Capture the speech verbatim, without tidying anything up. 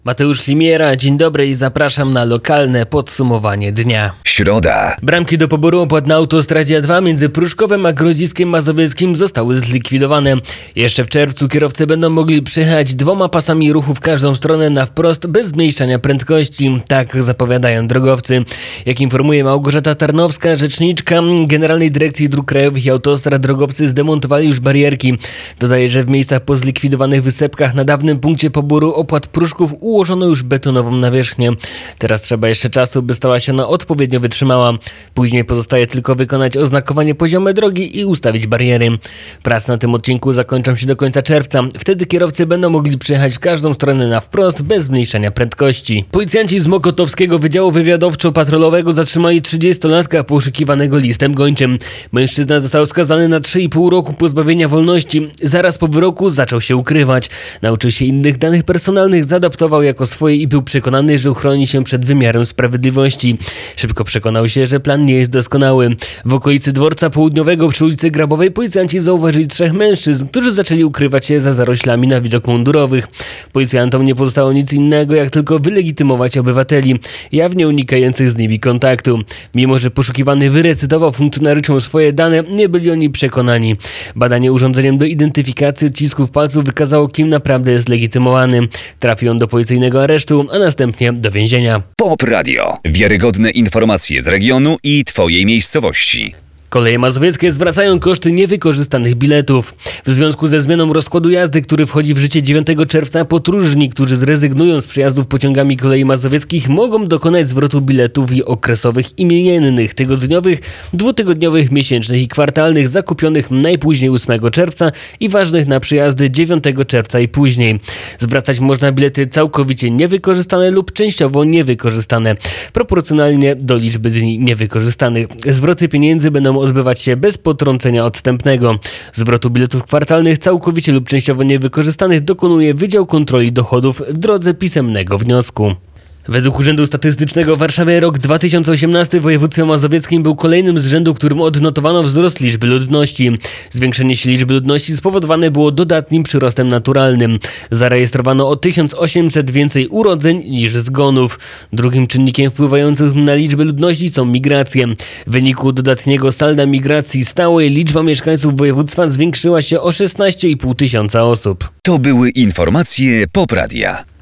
Mateusz Limiera, dzień dobry i zapraszam na lokalne podsumowanie dnia. Środa. Bramki do poboru opłat na autostradzie A dwa między Pruszkowem a Grodziskiem Mazowieckim zostały zlikwidowane. Jeszcze w czerwcu kierowcy będą mogli przejechać dwoma pasami ruchu w każdą stronę na wprost bez zmniejszania prędkości. Tak zapowiadają drogowcy. Jak informuje Małgorzata Tarnowska, rzeczniczka Generalnej Dyrekcji Dróg Krajowych i Autostrad, drogowcy zdemontowali już barierki. Dodaje, że w miejscach po zlikwidowanych wysepkach na dawnym punkcie poboru opłat Pruszków ułożono już betonową nawierzchnię. Teraz trzeba jeszcze czasu, by stała się ona odpowiednio wytrzymała. Później pozostaje tylko wykonać oznakowanie poziome drogi i ustawić bariery. Prace na tym odcinku zakończą się do końca czerwca. Wtedy kierowcy będą mogli przejechać w każdą stronę na wprost bez zmniejszania prędkości. Policjanci z Mokotowskiego Wydziału Wywiadowczo-Patrolowego zatrzymali trzydziestolatka poszukiwanego listem gończym. Mężczyzna został skazany na trzy i pół roku pozbawienia wolności. Zaraz po wyroku zaczął się ukrywać. Nauczył się innych danych personalnych, zaadaptował jako swoje i był przekonany, że uchroni się przed wymiarem sprawiedliwości. Szybko przekonał się, że plan nie jest doskonały. W okolicy Dworca Południowego przy ulicy Grabowej policjanci zauważyli trzech mężczyzn, którzy zaczęli ukrywać się za zaroślami na widok mundurowych. Policjantom nie pozostało nic innego, jak tylko wylegitymować obywateli, jawnie unikających z nimi kontaktu. Mimo że poszukiwany wyrecytował funkcjonariuszom swoje dane, nie byli oni przekonani. Badanie urządzeniem do identyfikacji odcisków palców wykazało, kim naprawdę jest legitymowany. Trafił on do policyjnego aresztu, a następnie do więzienia. Pop Radio. Wiarygodne informacje z regionu i Twojej miejscowości. Koleje mazowieckie zwracają koszty niewykorzystanych biletów. W związku ze zmianą rozkładu jazdy, który wchodzi w życie dziewiątego czerwca, podróżni, którzy zrezygnują z przejazdów pociągami kolei mazowieckich, mogą dokonać zwrotu biletów i okresowych, imiennych, tygodniowych, dwutygodniowych, miesięcznych i kwartalnych zakupionych najpóźniej ósmego czerwca i ważnych na przyjazdy dziewiątego czerwca i później. Zwracać można bilety całkowicie niewykorzystane lub częściowo niewykorzystane, proporcjonalnie do liczby dni niewykorzystanych. Zwroty pieniędzy będą odbywać się bez potrącenia odstępnego. Zwrotu biletów kwartalnych całkowicie lub częściowo niewykorzystanych dokonuje Wydział Kontroli Dochodów w drodze pisemnego wniosku. Według Urzędu Statystycznego w Warszawie rok dwa tysiące osiemnasty w województwie mazowieckim był kolejnym z rzędu, którym odnotowano wzrost liczby ludności. Zwiększenie się liczby ludności spowodowane było dodatnim przyrostem naturalnym. Zarejestrowano o tysiąc osiemset więcej urodzeń niż zgonów. Drugim czynnikiem wpływającym na liczbę ludności są migracje. W wyniku dodatniego salda migracji stałej liczba mieszkańców województwa zwiększyła się o szesnaście i pół tysiąca osób. To były informacje Pop Radia.